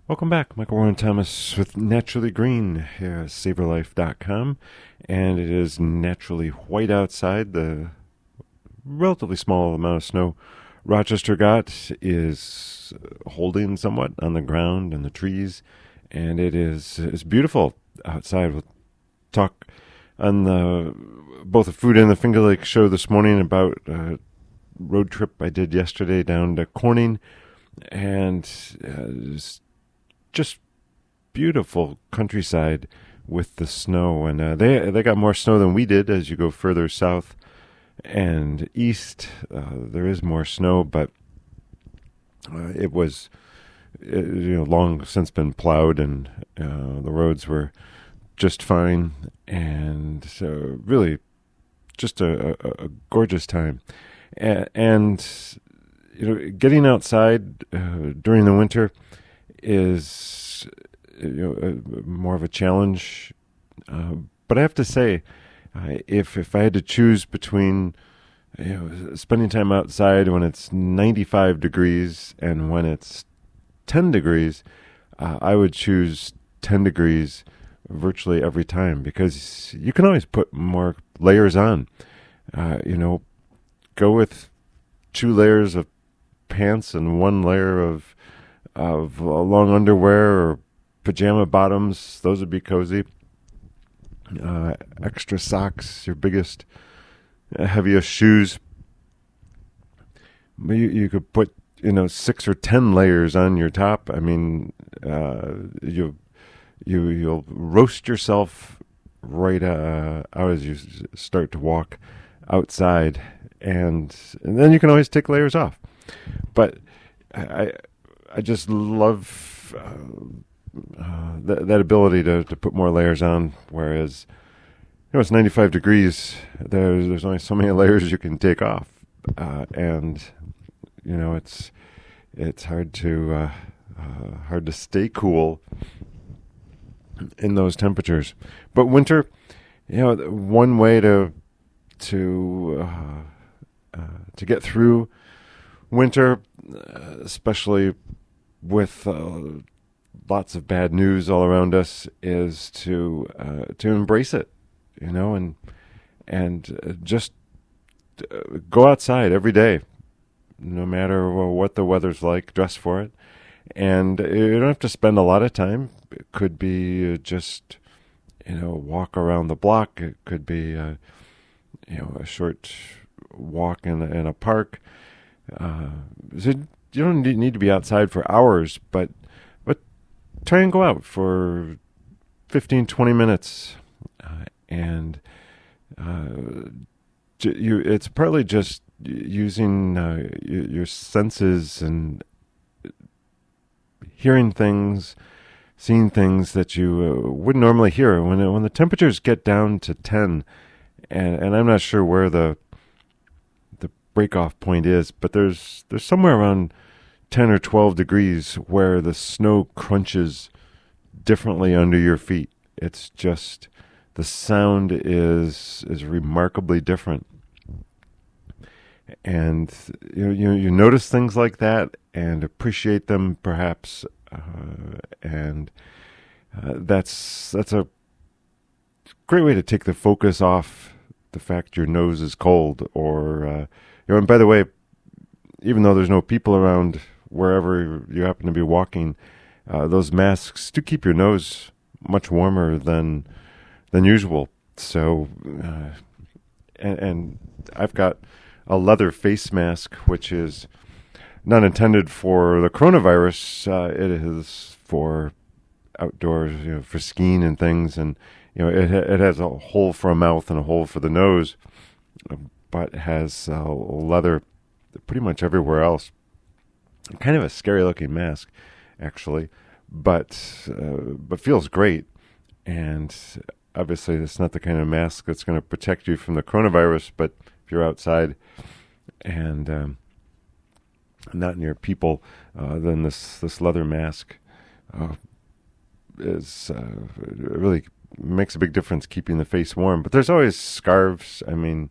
Welcome back. Michael Warren Thomas with Naturally Green here at SavorLife.com. And it is naturally white outside. The relatively small amount of snow Rochester got is holding somewhat on the ground and the trees. And it's beautiful outside. We'll talk on both the Food and the Finger Lake show this morning about a road trip I did yesterday down to Corning. And just beautiful countryside with the snow, and they got more snow than we did. As you go further south and east, there is more snow, but it was long since been plowed, and the roads were just fine, and so really just a gorgeous time, and getting outside during the winter is more of a challenge, but I have to say, if I had to choose between spending time outside when it's 95 degrees and when it's 10 degrees, I would choose 10 degrees virtually every time, because you can always put more layers on. Go with 2 layers of pants and 1 layer of long underwear or pajama bottoms. Those would be cozy. Extra socks, your biggest, heaviest shoes. You could put 6 or 10 layers on your top. I mean, you'll roast yourself right out as you start to walk outside, and then you can always take layers off. But I just love that ability to put more layers on, whereas it's 95 degrees. There's only so many layers you can take off, and it's hard to stay cool in those temperatures. But winter, one way to get through winter, especially with lots of bad news all around us, is to embrace it, and just go outside every day, no matter what the weather's like. Dress for it, and you don't have to spend a lot of time. It could be just walk around the block. It could be a short walk in a park. So you don't need to be outside for hours, but try and go out for 15, 20 minutes, and it's partly just using your senses and hearing things, seeing things that you wouldn't normally hear. When the temperatures get down to 10, and I'm not sure where the break-off point is, but there's somewhere around 10 or 12 degrees where the snow crunches differently under your feet. It's just, the sound is remarkably different. And you notice things like that and appreciate them, perhaps, and that's a great way to take the focus off the fact your nose is cold, or and by the way, even though there's no people around wherever you happen to be walking, those masks do keep your nose much warmer than usual. So, and I've got a leather face mask, which is not intended for the coronavirus. It is for outdoors, for skiing and things, and it has a hole for a mouth and a hole for the nose, but has leather pretty much everywhere else. Kind of a scary looking mask, actually, but feels great. And obviously, it's not the kind of mask that's going to protect you from the coronavirus. But if you're outside and not near people, then this leather mask is really makes a big difference keeping the face warm. But there's always scarves. I mean,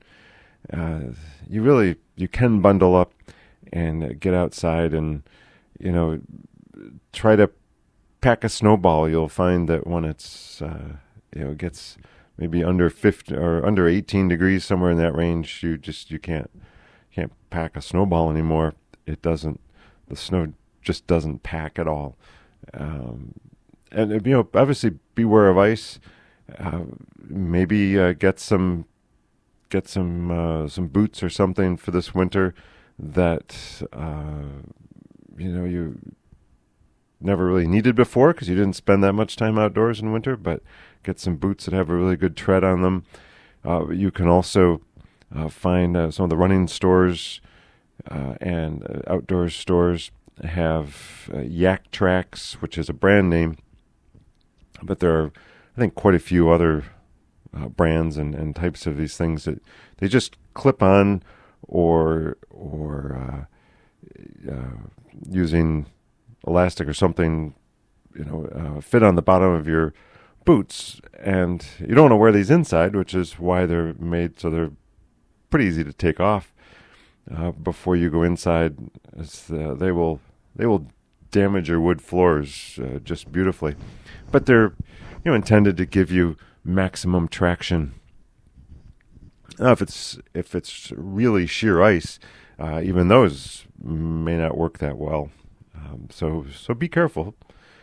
you can bundle up and get outside and try to pack a snowball, you'll find that when it's it gets maybe under 50 or under 18 degrees, somewhere in that range, you can't pack a snowball anymore. The snow just doesn't pack at all. And obviously beware of ice. Maybe get some boots or something for this winter that you never really needed before because you didn't spend that much time outdoors in winter. But get some boots that have a really good tread on them. You can also find some of the running stores and outdoor stores have Yak Tracks, which is a brand name, but there are, I think, quite a few other brands and types of these things that they just clip on or using elastic or something, fit on the bottom of your boots. And you don't want to wear these inside, which is why they're made so they're pretty easy to take off before you go inside. They will damage your wood floors just beautifully, but they're intended to give you maximum traction. Now, if it's really sheer ice, even those may not work that well. So be careful,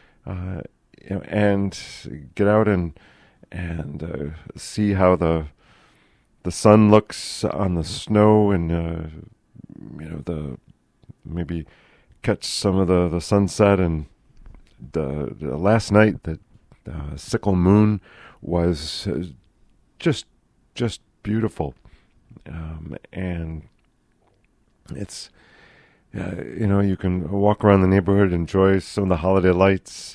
and get out and see how the sun looks on the snow, and maybe catch some of the sunset. And the last night, the sickle moon was just beautiful, and it's you can walk around the neighborhood, enjoy some of the holiday lights.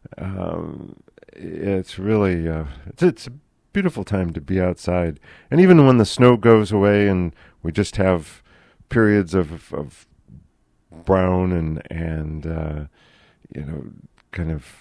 It's really it's a beautiful time to be outside. And even when the snow goes away and we just have periods of brown and kind of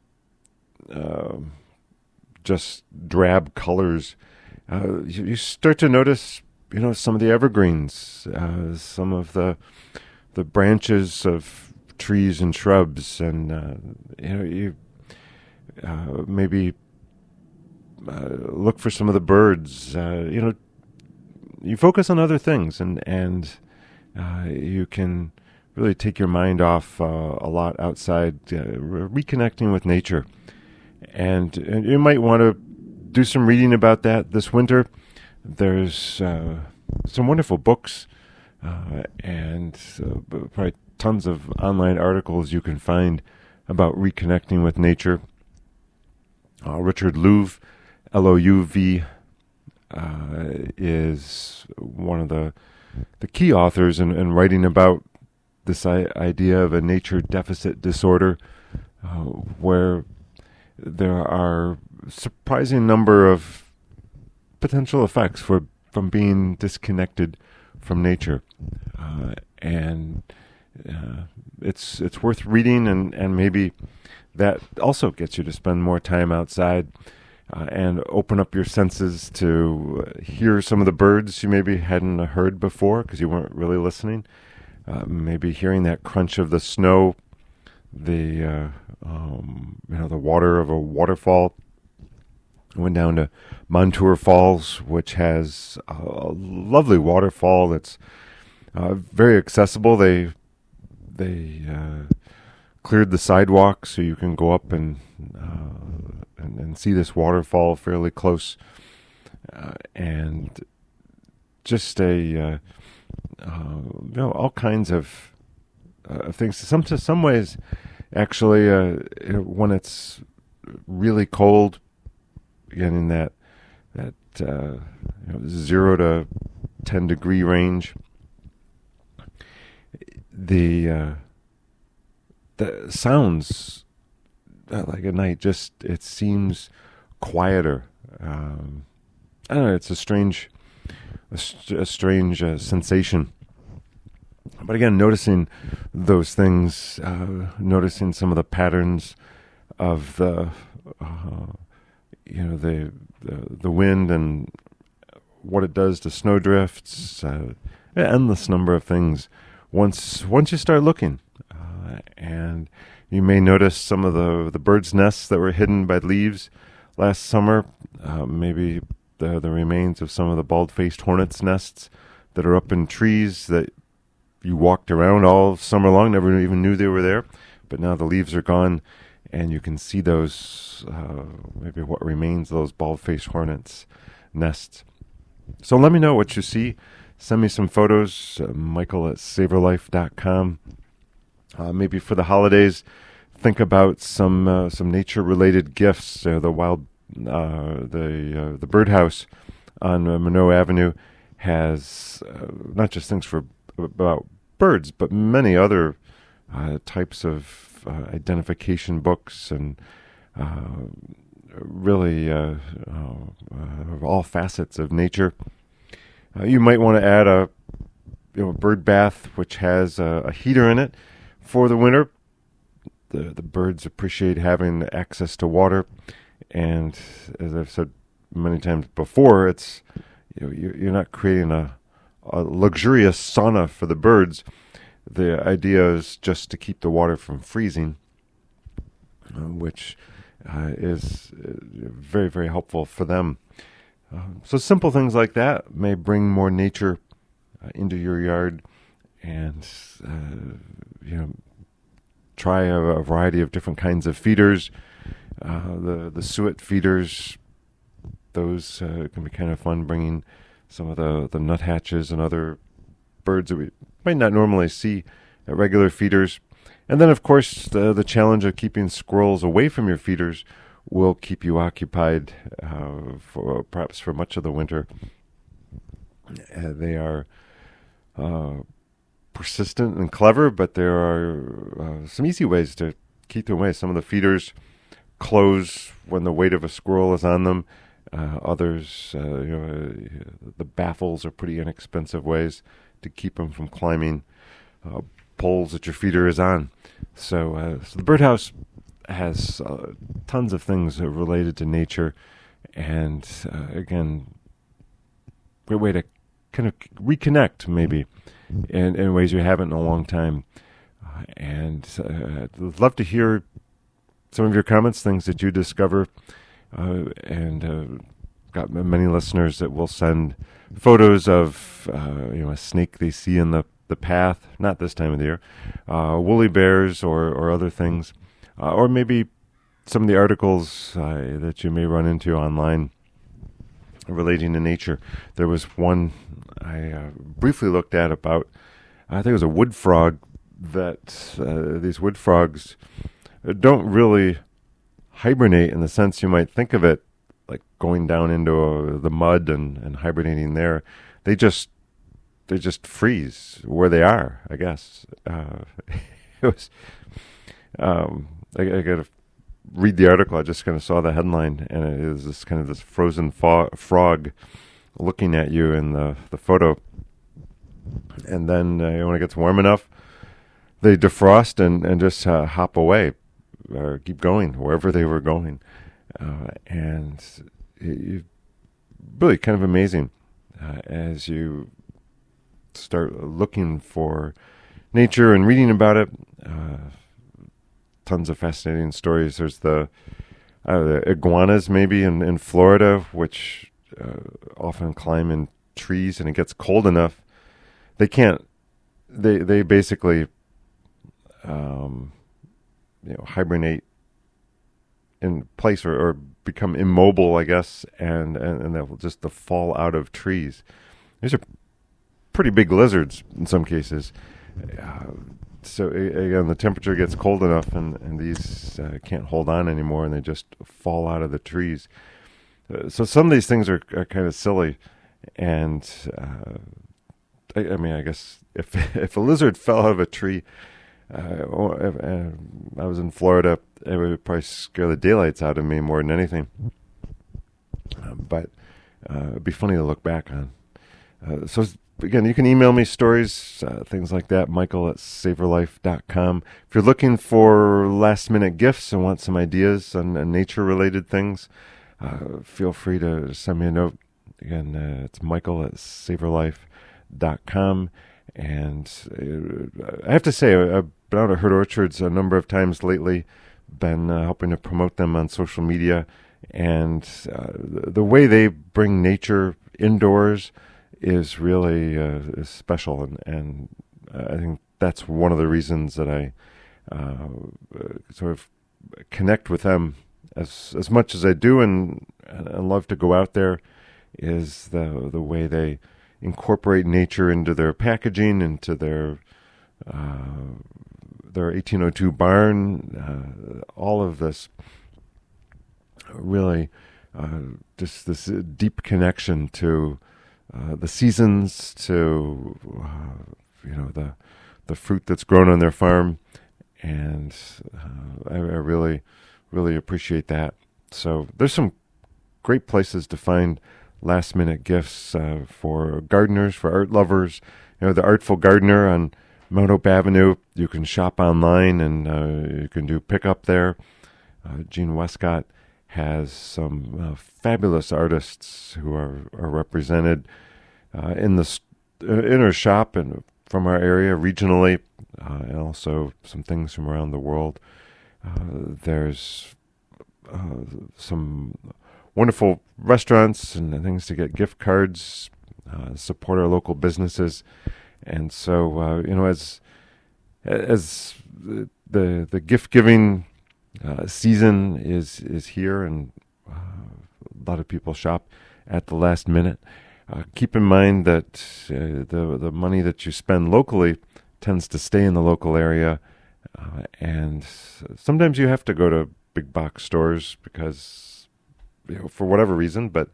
just drab colors, you start to notice some of the evergreens, some of the branches of trees and shrubs, and you maybe look for some of the birds. You focus on other things, and you can really take your mind off a lot outside, reconnecting with nature. And you might want to do some reading about that this winter. There's some wonderful books and probably tons of online articles you can find about reconnecting with nature. Richard Louv, Louv, is one of the key authors in writing about this idea of a nature deficit disorder, where there are a surprising number of potential effects from being disconnected from nature, and it's worth reading, and maybe that also gets you to spend more time outside and open up your senses to hear some of the birds you maybe hadn't heard before because you weren't really listening. Maybe hearing that crunch of the snow, the water of a waterfall. I went down to Montour Falls, which has a lovely waterfall that's very accessible. They cleared the sidewalk so you can go up and see this waterfall fairly close, and just all kinds of things. Some ways, actually, when it's really cold, again in that 0 to 10 degree range, the sounds like at night it seems quieter. I don't know. It's a strange sensation. But again, noticing those things, noticing some of the patterns of the wind and what it does to snowdrifts, an endless number of things. Once you start looking, And you may notice some of the birds' nests that were hidden by leaves last summer, maybe the remains of some of the bald-faced hornets' nests that are up in trees that you walked around all summer long, never even knew they were there, but now the leaves are gone, and you can see those, maybe what remains of those bald-faced hornets' nests. So let me know what you see. Send me some photos, Michael@savorlife.com. Maybe for the holidays, think about some nature-related gifts. The birdhouse on Minot Avenue has not just things about birds, but many other types of identification books and really all facets of nature. You might want to add a bird bath which has a heater in it for the winter. The birds appreciate having access to water, and as I've said many times before, it's you're not creating a luxurious sauna for the birds. The idea is just to keep the water from freezing, which is very, very helpful for them. So simple things like that may bring more nature into your yard, and try a variety of different kinds of feeders. The suet feeders, those can be kind of fun, bringing some of the nuthatches and other birds that we might not normally see at regular feeders. And then, of course, the challenge of keeping squirrels away from your feeders will keep you occupied for perhaps for much of the winter. They are persistent and clever, but there are some easy ways to keep them away. Some of the feeders close when the weight of a squirrel is on them. Others, the baffles are pretty inexpensive ways to keep them from climbing poles that your feeder is on. So the birdhouse has tons of things related to nature, and again, great way to kind of reconnect maybe in ways you haven't in a long time. And I'd love to hear some of your comments, things that you discover, and got many listeners that will send photos of a snake they see in the path, not this time of the year, woolly bears or other things, or maybe some of the articles that you may run into online relating to nature. There was one I briefly looked at about, I think it was a wood frog, that these wood frogs don't really hibernate in the sense you might think of it, like going down into the mud and hibernating there. They just freeze where they are, I guess. It was I got to read the article. I just kind of saw the headline, and it is this kind of this frozen frog looking at you in the photo. And then when it gets warm enough, they defrost and just hop away or keep going wherever they were going. And it really kind of amazing as you start looking for nature and reading about it. Tons of fascinating stories. There's the iguanas maybe in Florida, which often climb in trees, and it gets cold enough. They can't, they basically hibernate in place or become immobile, I guess, and they'll just fall out of trees. These are pretty big lizards in some cases. So again, the temperature gets cold enough, and these can't hold on anymore, and they just fall out of the trees. So some of these things are kind of silly, and I mean, I guess if a lizard fell out of a tree, if I was in Florida, it would probably scare the daylights out of me more than anything. But it'd be funny to look back on. So again, you can email me stories, things like that, Michael@savorlife.com. If you're looking for last-minute gifts and want some ideas on nature-related things, feel free to send me a note. Again, it's Michael@savorlife.com. And I have to say, a been out at Herd Orchards a number of times lately, been helping to promote them on social media, and the way they bring nature indoors is really is special, and I think that's one of the reasons that I sort of connect with them as much as I do, and love to go out there, is the way they incorporate nature into their packaging, into their 1802 barn, all of this really just this deep connection to the seasons, to the fruit that's grown on their farm, and I really appreciate that. So there's some great places to find last-minute gifts for gardeners, for art lovers. The Artful Gardener on Mount Hope Avenue. You can shop online, and you can do pickup there. Gene Westcott has some fabulous artists who are represented in her shop and from our area regionally, and also some things from around the world. There's some wonderful restaurants and things to get gift cards, support our local businesses, and so as the gift giving season is here, and a lot of people shop at the last minute. Keep in mind that the money that you spend locally tends to stay in the local area, and sometimes you have to go to big box stores because for whatever reason, but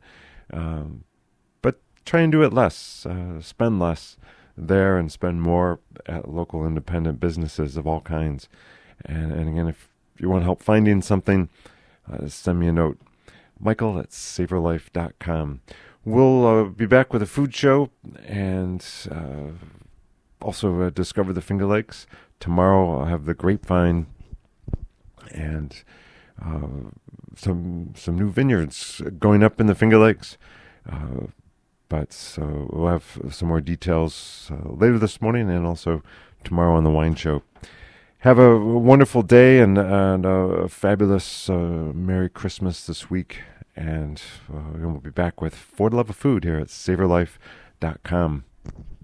try and do it less, spend less there and spend more at local independent businesses of all kinds. And again, if you want help finding something, send me a note, Michael@savorlife.com. We'll be back with a food show, and also discover the Finger Lakes. Tomorrow I'll have the Grapevine and some new vineyards going up in the Finger Lakes. But so we'll have some more details later this morning, and also tomorrow on the wine show. Have a wonderful day, and a fabulous Merry Christmas this week. And we'll be back with For the Love of Food here at SavorLife.com.